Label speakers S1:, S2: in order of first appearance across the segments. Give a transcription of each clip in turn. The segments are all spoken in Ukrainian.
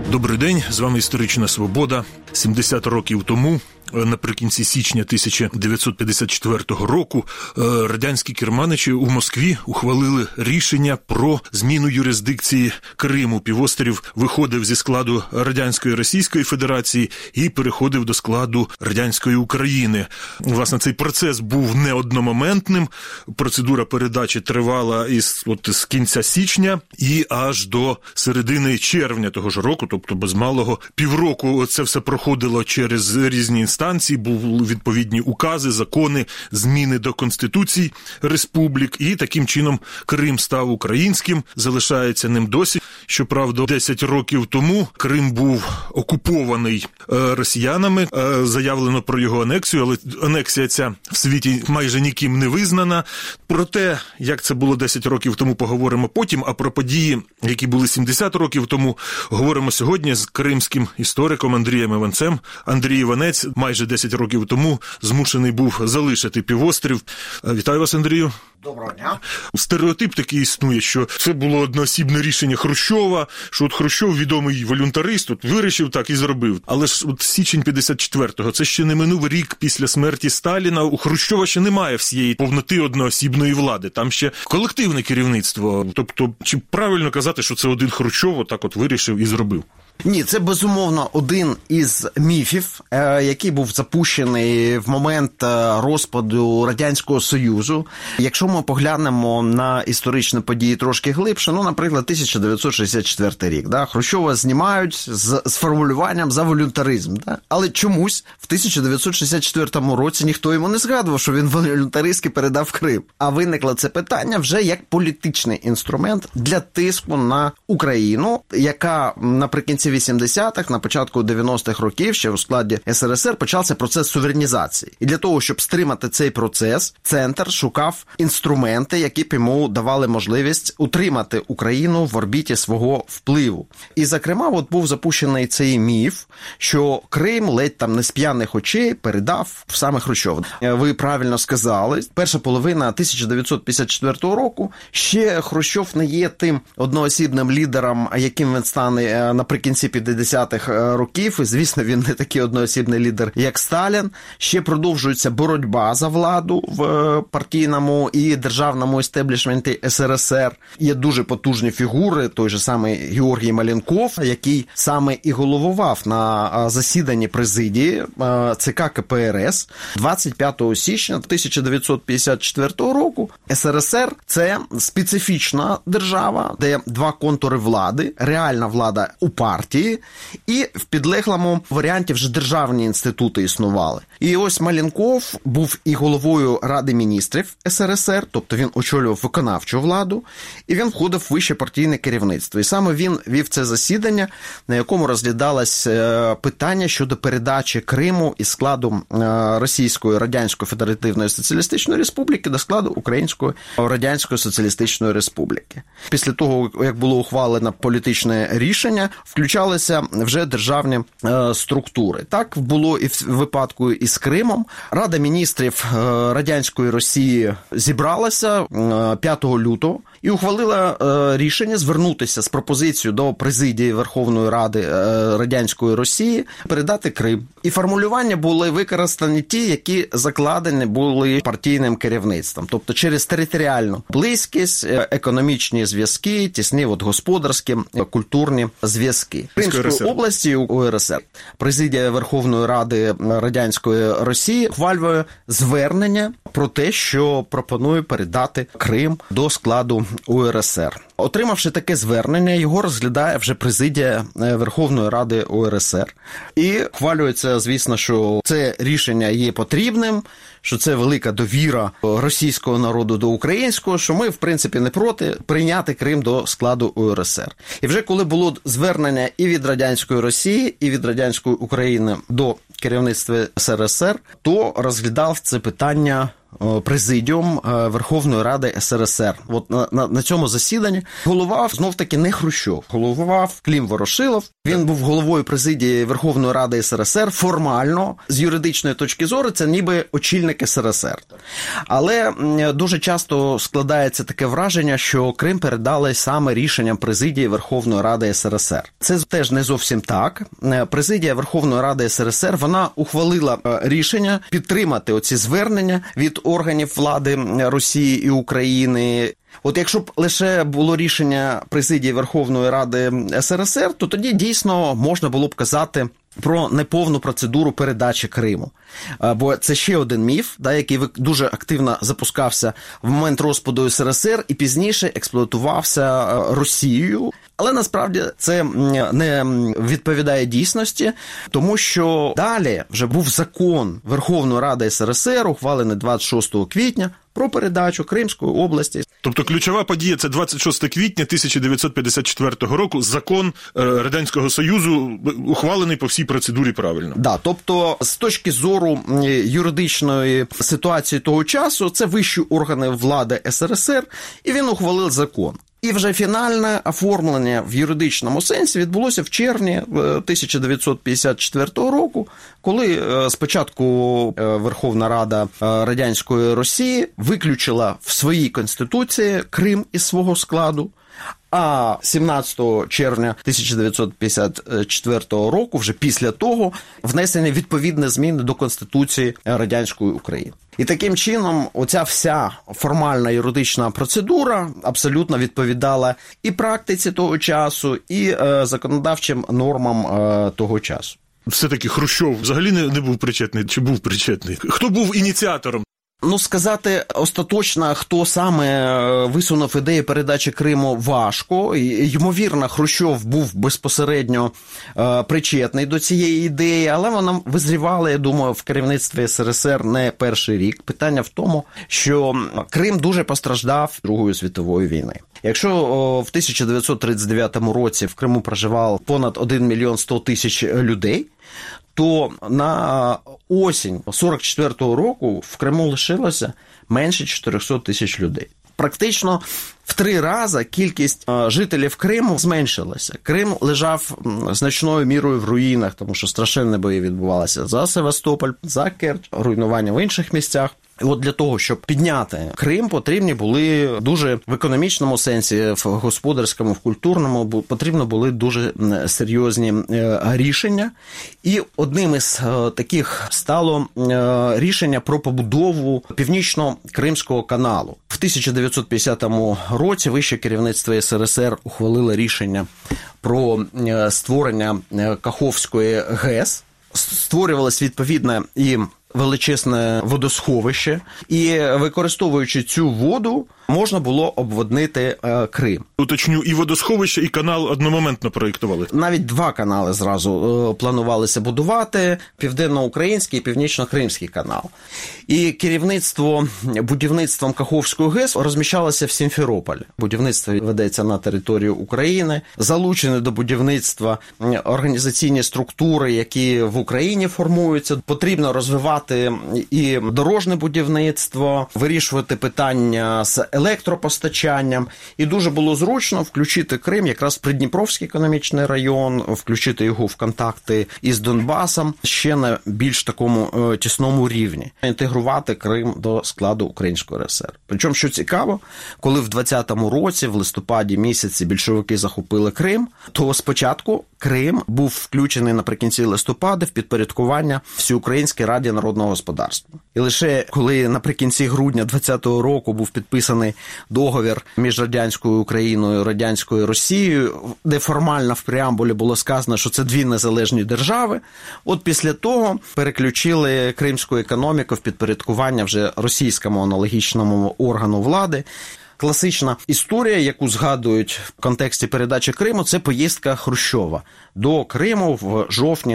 S1: Добрий день, з вами «Історична Свобода». 70 років тому, наприкінці січня 1954 року, радянські керманичі у Москві ухвалили рішення про зміну юрисдикції Криму. Півострів виходив зі складу Радянської Російської Федерації і переходив до складу Радянської України. Власне, цей процес був не одномоментним. Процедура передачі тривала з кінця січня і аж до середини червня того ж року, тобто без малого півроку це все проходило через різні інстанції, були відповідні укази, закони, зміни до Конституцій республік, і таким чином Крим став українським, залишається ним досі. Щоправда, 10 років тому Крим був окупований росіянами, заявлено про його анексію, але анексія ця в світі майже ніким не визнана. Про те, як це було 10 років тому, поговоримо потім, а про події, які були 70 років тому, говоримо сьогодні з кримським істориком Андрієм Іванцем. Андрій Іванець майже 10 років тому змушений був залишити півострів. Вітаю вас, Андрію.
S2: Доброго дня.
S1: Стереотип такий існує, що це було одноосібне рішення Хрущова, що от Хрущов, відомий волюнтарист, от вирішив так і зробив. Але ж от січень 54-го, це ще не минув рік після смерті Сталіна, у Хрущова ще немає всієї повноти одноосібної влади, там ще колективне керівництво. Тобто, чи правильно казати, що це один Хрущов отак от вирішив і зробив?
S2: Ні, це, безумовно, один із міфів, який був запущений в момент розпаду Радянського Союзу. Якщо ми поглянемо на історичні події трошки глибше, наприклад, 1964 рік. Хрущова знімають з формулюванням за волюнтаризм. Але чомусь в 1964 році ніхто йому не згадував, що він волюнтаристськи передав Крим. А виникло це питання вже як політичний інструмент для тиску на Україну, яка наприкінці 80-х, на початку 90-х років, ще у складі СРСР, почався процес суверенізації. І для того, щоб стримати цей процес, центр шукав інструменти, які б йому давали можливість утримати Україну в орбіті свого впливу. І, зокрема, був запущений цей міф, що Крим ледь там не з п'яних очей передав саме Хрущов. Ви правильно сказали, перша половина 1954 року ще Хрущов не є тим одноосібним лідером, яким він стане наприкінці 50-х років, і, звісно, він не такий одноосібний лідер, як Сталін. Ще продовжується боротьба за владу в партійному і державному істеблішменті СРСР. Є дуже потужні фігури, той же самий Георгій Маленков, який саме і головував на засіданні президії ЦК КПРС 25 січня 1954 року. СРСР – це специфічна держава, де два контури влади, реальна влада у партії, і в підлеглому варіанті вже державні інститути існували. І ось Маленков був і головою Ради міністрів СРСР, тобто він очолював виконавчу владу, і він входив в вище партійне керівництво. І саме він вів це засідання, на якому розглядалось питання щодо передачі Криму із складу Російської Радянської Федеративної Соціалістичної Республіки до складу Української Радянської Соціалістичної Республіки. Після того, як було ухвалено політичне рішення, включалися вже державні структури. Так було і в випадку із Кримом. Рада міністрів Радянської Росії зібралася 5 лютого і ухвалила рішення звернутися з пропозицією до президії Верховної Ради Радянської Росії передати Крим. І формулювання були використані ті, які закладені були партійним керівництвом. Тобто через територіальну близькість, економічні зв'язки, тісні господарські, культурні зв'язки. Кримської області УРСР. Президія Верховної Ради Радянської Росії ухвалює звернення про те, що пропонує передати Крим до складу УРСР. Отримавши таке звернення, його розглядає вже президія Верховної Ради УРСР. І ухвалюється, звісно, що це рішення є потрібним, що це велика довіра російського народу до українського, що ми, в принципі, не проти прийняти Крим до складу УРСР. І вже коли було звернення і від Радянської Росії, і від Радянської України до керівництва СРСР, то розглядав це питання президіум Верховної Ради СРСР. От на цьому засіданні головував знов-таки не Хрущов, головував Клим Ворошилов. Він був головою президії Верховної Ради СРСР. Формально, з юридичної точки зору, це ніби очільник СРСР. Але дуже часто складається таке враження, що Крим передали саме рішенням президії Верховної Ради СРСР. Це теж не зовсім так. Президія Верховної Ради СРСР, вона ухвалила рішення підтримати оці звернення від органів влади Росії і України. От якщо б лише було рішення президії Верховної Ради СРСР, то тоді дійсно можна було б казати про неповну процедуру передачі Криму. Бо це ще один міф, який дуже активно запускався в момент розпаду СРСР і пізніше експлуатувався Росією. Але насправді це не відповідає дійсності, тому що далі вже був закон Верховної Ради СРСР, ухвалений 26 квітня, про передачу Кримської області.
S1: Тобто ключова подія – це 26 квітня 1954 року, закон Радянського Союзу, ухвалений по всій процедурі правильно.
S2: Да, тобто з точки зору юридичної ситуації того часу, це вищі органи влади СРСР, і він ухвалив закон. І вже фінальне оформлення в юридичному сенсі відбулося в червні 1954 року, коли спочатку Верховна Рада Радянської Росії виключила в своїй Конституції Крим із свого складу, а 17 червня 1954 року, вже після того, внесені відповідні зміни до Конституції Радянської України. І таким чином оця вся формальна юридична процедура абсолютно відповідала і практиці того часу, і законодавчим нормам того часу.
S1: Все-таки Хрущов взагалі не був причетний, чи був причетний? Хто був ініціатором?
S2: Сказати остаточно, хто саме висунув ідею передачі Криму, важко. Ймовірно, Хрущов був безпосередньо причетний до цієї ідеї, але вона визрівала, я думаю, в керівництві СРСР не перший рік. Питання в тому, що Крим дуже постраждав Другої світової війни. Якщо в 1939 році в Криму проживало понад 1 мільйон 100 тисяч людей, то на осінь 44-го року в Криму лишилося менше 400 тисяч людей. Практично в 3 рази кількість жителів Криму зменшилася. Крим лежав значною мірою в руїнах, тому що страшенні бої відбувалися за Севастополь, за Керч, руйнування в інших місцях. І от для того, щоб підняти Крим, потрібні були дуже в економічному сенсі, в господарському, в культурному, потрібно були дуже серйозні рішення. І одним із таких стало рішення про побудову Північно-Кримського каналу. В 1950 році вище керівництво СРСР ухвалило рішення про створення Каховської ГЕС. Створювалось відповідне і величезне водосховище, і використовуючи цю воду, можна було обводнити Крим.
S1: Уточню, і водосховище, і канал одномоментно проєктували?
S2: Навіть 2 канали зразу планувалися будувати – Південно-Український і Північно-Кримський канал. І керівництво будівництвом Каховської ГЕС розміщалося в Сімферополі. Будівництво ведеться на території України. Залучені до будівництва організаційні структури, які в Україні формуються. Потрібно розвивати і дорожне будівництво, вирішувати питання з електропостачанням. І дуже було зручно включити Крим, якраз Придніпровський економічний район, включити його в контакти із Донбасом ще на більш такому тісному рівні. Інтегрувати Крим до складу Української РСР. Причому, що цікаво, коли в 20-му році, в листопаді місяці, більшовики захопили Крим, то спочатку Крим був включений наприкінці листопада в підпорядкування Всеукраїнській Раді народного господарства. І лише коли наприкінці грудня 20-го року був підписаний договір між радянською Україною і радянською Росією, де формально в преамбулі було сказано, що це 2 незалежні держави, от після того переключили кримську економіку в підпорядкування вже російському аналогічному органу влади. Класична історія, яку згадують в контексті передачі Криму, це поїздка Хрущова до Криму в жовтні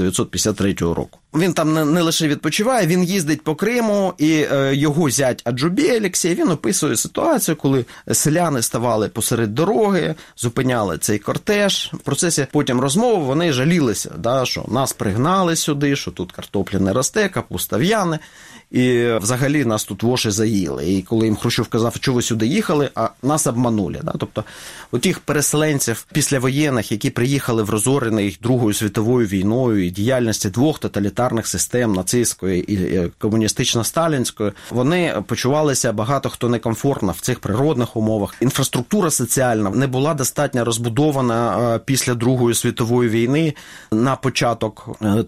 S2: 1953 року. Він там не лише відпочиває, він їздить по Криму, і його зять Аджубі Олексій, він описує ситуацію, коли селяни ставали посеред дороги, зупиняли цей кортеж. В процесі потім розмови вони жалілися, що нас пригнали сюди, що тут картопля не росте, капуста в'яне. і взагалі нас тут воші заїли. І коли їм Хрущов казав, що ви сюди їхали, а нас обманули. Да? Тобто, тих переселенців післявоєнних, які приїхали в розорений Другою світовою війною і діяльності двох тоталітарних систем, нацистської і комуністично-сталінської, вони почувалися багато хто некомфортно в цих природних умовах. Інфраструктура соціальна не була достатньо розбудована після Другої світової війни. На початок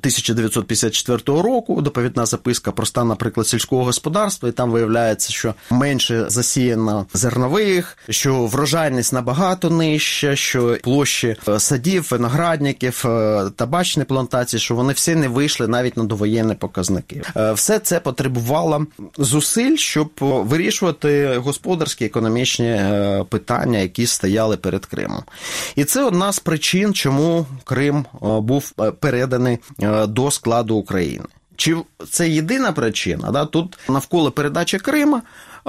S2: 1954 року доповідна записка про стан, наприклад, сільського господарства, і там виявляється, що менше засіяно зернових, що врожайність набагато нижча, що площі садів, виноградників, табачні плантації, що вони всі не вийшли навіть на довоєнні показники. Все це потребувало зусиль, щоб вирішувати господарські, економічні питання, які стояли перед Кримом. І це одна з причин, чому Крим був переданий до складу України. Чи це єдина причина? Да? Тут навколо передачі Крима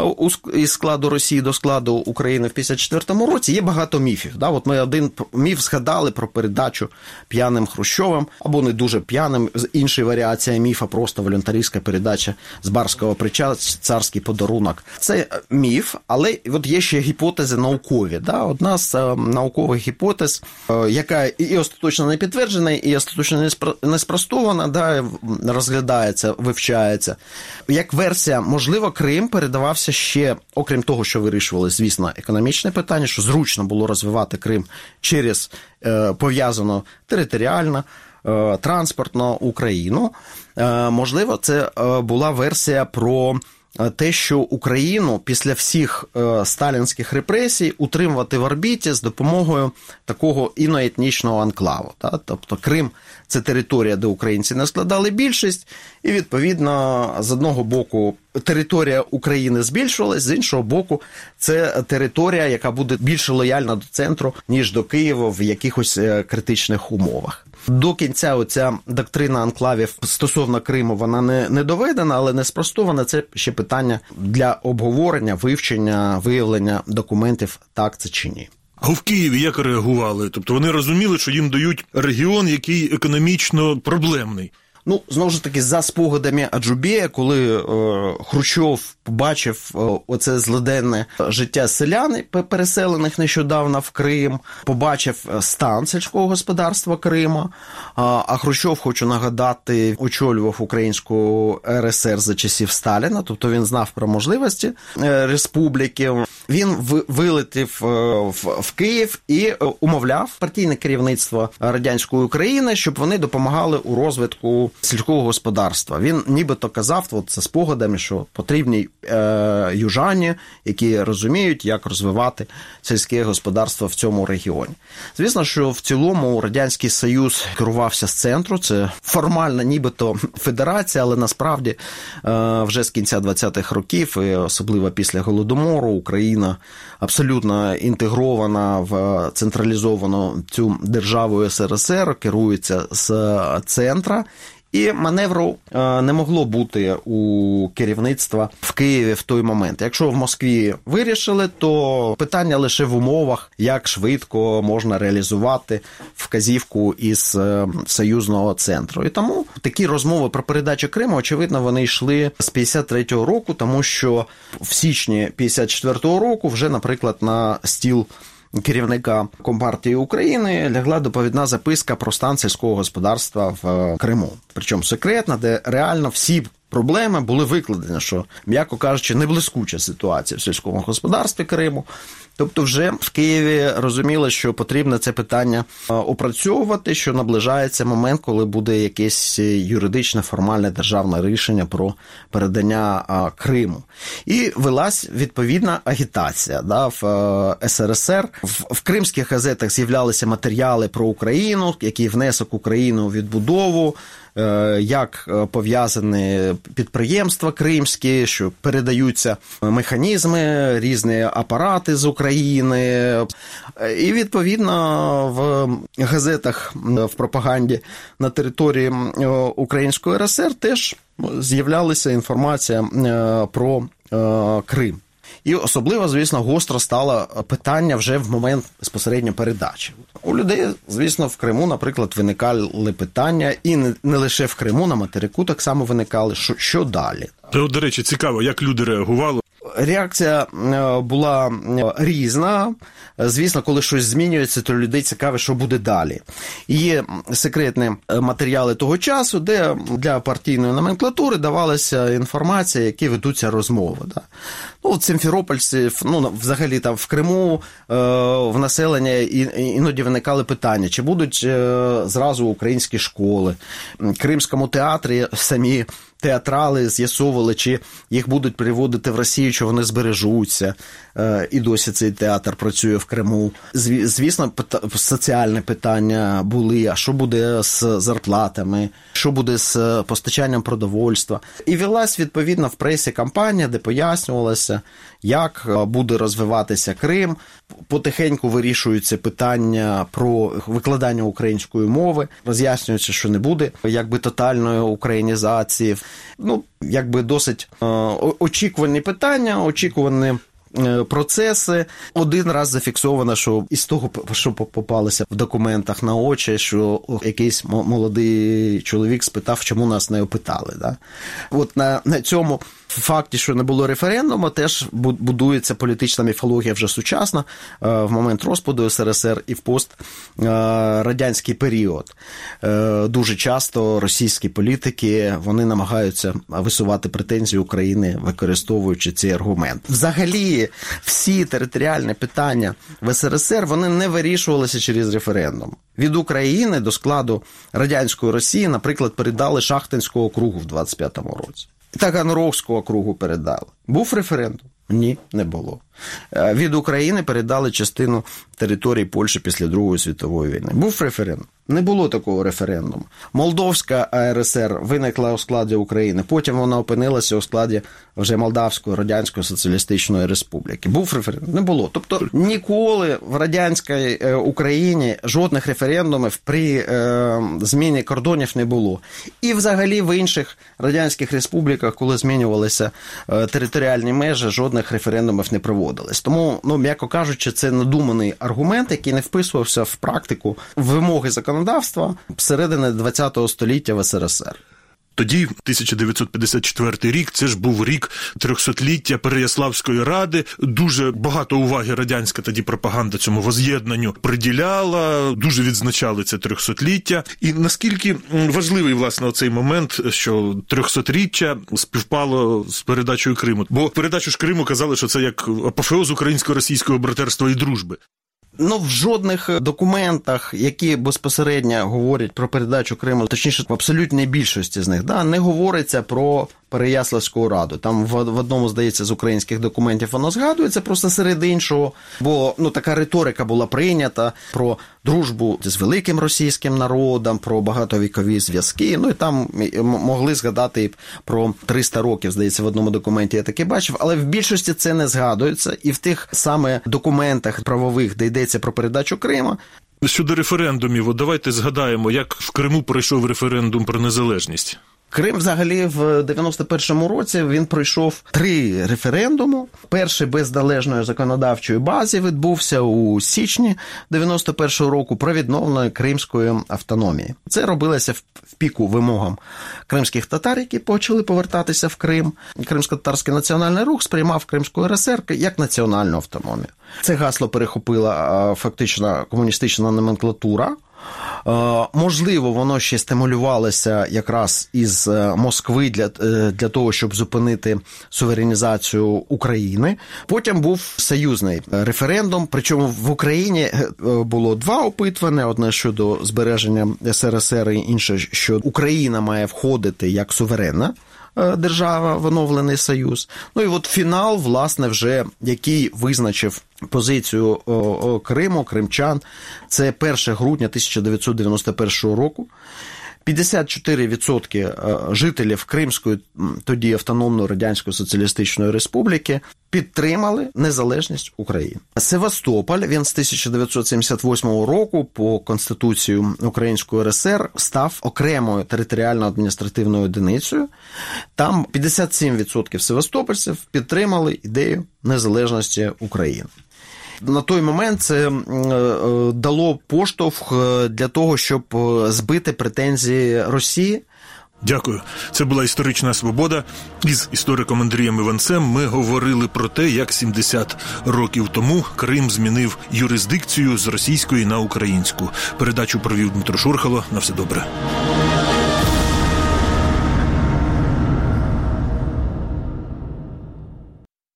S2: із складу Росії до складу України в 1954 році є багато міфів. Да? От ми один міф згадали про передачу п'яним Хрущовим, або не дуже п'яним, інша варіація міфа, просто волюнтаристська передача з барського прича, царський подарунок. Це міф, але от є ще гіпотези наукові. Да? Одна з наукових гіпотез, яка і остаточно не підтверджена, і остаточно не спростована, да? Розглядається, вивчається. Як версія, можливо, Крим передавався ще, окрім того, що вирішували, звісно, економічне питання, що зручно було розвивати Крим через пов'язану територіально, транспортно Україну. Можливо, це була версія про те, що Україну після всіх сталінських репресій утримувати в орбіті з допомогою такого іноетнічного анклаву. Тобто Крим – це територія, де українці не складали більшість, і, відповідно, з одного боку територія України збільшувалась, з іншого боку, це територія, яка буде більше лояльна до центру, ніж до Києва в якихось критичних умовах. До кінця оця доктрина анклавів стосовно Криму, вона не доведена, але не спростована. Це ще питання для обговорення, вивчення, виявлення документів, так це чи ні.
S1: А в Києві як реагували? Тобто вони розуміли, що їм дають регіон, який економічно проблемний?
S2: Ну, знову ж таки, за спогадами Аджубєя, коли Хрущов побачив оце злиденне життя селян, переселених нещодавно в Крим, побачив стан сільського господарства Крима, а Хрущов, хочу нагадати, очолював Українську РСР за часів Сталіна, тобто він знав про можливості республіки. Він вилетів в Київ і умовляв партійне керівництво радянської України, щоб вони допомагали у розвитку сільського господарства. Він нібито казав, от за спогадами, що потрібні южані, які розуміють, як розвивати сільське господарство в цьому регіоні. Звісно, що в цілому Радянський Союз керувався з центру, це формально нібито федерація, але насправді вже з кінця 20-х років, і особливо після Голодомору, Україна абсолютно інтегрована в централізовану цю державу СРСР, керується з центра. І маневру не могло бути у керівництва в Києві в той момент. Якщо в Москві вирішили, то питання лише в умовах, як швидко можна реалізувати вказівку із союзного центру. І тому такі розмови про передачу Криму, очевидно, вони йшли з 53-го року, тому що в січні 54-го року вже, наприклад, на стіл керівника Компартії України лягла доповідна записка про стан сільського господарства в Криму. Причому секретна, де реально всі проблеми були викладені, що, м'яко кажучи, не блискуча ситуація в сільському господарстві Криму. Тобто вже в Києві розуміли, що потрібно це питання опрацьовувати, що наближається момент, коли буде якесь юридичне, формальне державне рішення про передання Криму. І велась відповідна агітація. Да, в СРСР. В кримських газетах з'являлися матеріали про Україну, який внесок України у відбудову, як пов'язані підприємства кримські, що передаються механізми, різні апарати з України. І, відповідно, в газетах, в пропаганді на території Української РСР теж з'являлася інформація про Крим. І особливо, звісно, гостро стало питання вже в момент безпосередньо передачі. У людей, звісно, в Криму, наприклад, виникали питання, і не лише в Криму, на материку так само виникали, що далі.
S1: До речі, цікаво, як люди реагували?
S2: Реакція була різна. Звісно, коли щось змінюється, то людей цікаво, що буде далі. І є секретні матеріали того часу, де для партійної номенклатури давалася інформація, які ведуться розмови. Да. Ну, симферопольці, взагалі там в Криму в населення іноді виникали питання, чи будуть зразу українські школи. В Кримському театрі самі театрали з'ясовували, чи їх будуть переводити в Росію, чи вони збережуться. І досі цей театр працює в Криму. Звісно, соціальні питання були, а що буде з зарплатами, що буде з постачанням продовольства. І велась, відповідно, в пресі кампанія, де пояснювалося, як буде розвиватися Крим. Потихеньку вирішуються питання про викладання української мови, роз'яснюється, що не буде якби тотальної українізації. Досить очікувані питання, очікувані процеси. Один раз зафіксовано, що із того, що попалося в документах на очі, що якийсь молодий чоловік спитав, чому нас не опитали. Да? От на цьому факті, що не було референдуму, теж будується політична міфологія вже сучасна в момент розпаду СРСР і в пострадянський період. Дуже часто російські політики, вони намагаються висувати претензії України, використовуючи цей аргумент. Взагалі, всі територіальні питання в СРСР, вони не вирішувалися через референдум. Від України до складу радянської Росії, наприклад, передали Шахтинського округу в 25-му році. Таганрогського округу передали. Був референдум? Ні, не було. Від України передали частину території Польщі після Другої світової війни. Був референдум? Не було такого референдуму. Молдовська АРСР виникла у складі України, потім вона опинилася у складі вже Молдавської Радянської Соціалістичної Республіки. Був референдум? Не було. Тобто ніколи в радянській Україні жодних референдумів при зміні кордонів не було. І взагалі в інших радянських республіках, коли змінювалися територіальні межі, жодних референдумів не проводилось. Тому, м'яко кажучи, це надуманий аргумент, який не вписувався в практику вимоги законодавства середини ХХ століття в СРСР.
S1: Тоді, 1954 рік, це ж був рік 300-ліття Переяславської ради. Дуже багато уваги радянська тоді пропаганда цьому воз'єднанню приділяла, дуже відзначали це 300-ліття. І наскільки важливий, власне, оцей момент, що 300-річчя співпало з передачею Криму. Бо передачу ж Криму казали, що це як апофеоз українсько-російського братерства і дружби.
S2: В жодних документах, які безпосередньо говорять про передачу Криму, точніше, в абсолютній більшості з них, не говориться про Переяславську раду. Там в одному, здається, з українських документів воно згадується, просто серед іншого, бо така риторика була прийнята про дружбу з великим російським народом, про багатовікові зв'язки, і там могли згадати про 300 років, здається, в одному документі я таке бачив, але в більшості це не згадується, і в тих саме документах правових, де йдеться про передачу Криму.
S1: Щодо референдумів, давайте згадаємо, як в Криму пройшов референдум про незалежність.
S2: Крим взагалі в 91-му році він пройшов 3 референдуми. Перший без належної законодавчої бази відбувся у січні 91-го року про відновлення кримської автономії. Це робилося в піку вимогам кримських татар, які почали повертатися в Крим. Кримсько-татарський національний рух сприймав Кримську РСР як національну автономію. Це гасло перехопила фактично комуністична номенклатура. Можливо, воно ще стимулювалося якраз із Москви для того, щоб зупинити суверенізацію України. Потім був союзний референдум, причому в Україні було 2 опитування, одне щодо збереження СРСР і інше, що Україна має входити як суверенна держава в оновлений союз. І от фінал, власне, вже який визначив позицію Криму, кримчан, це 1 грудня 1991 року. 54% жителів Кримської, тоді Автономної Радянської Соціалістичної Республіки, підтримали незалежність України. Севастополь, він з 1978 року по Конституції Української РСР став окремою територіально-адміністративною одиницею. Там 57% севастопольців підтримали ідею незалежності України. На той момент це дало поштовх для того, щоб збити претензії Росії.
S1: Дякую. Це була «Історична свобода». Із істориком Андрієм Іванцем ми говорили про те, як 70 років тому Крим змінив юрисдикцію з російської на українську. Передачу провів Дмитро Шурхало. На все добре.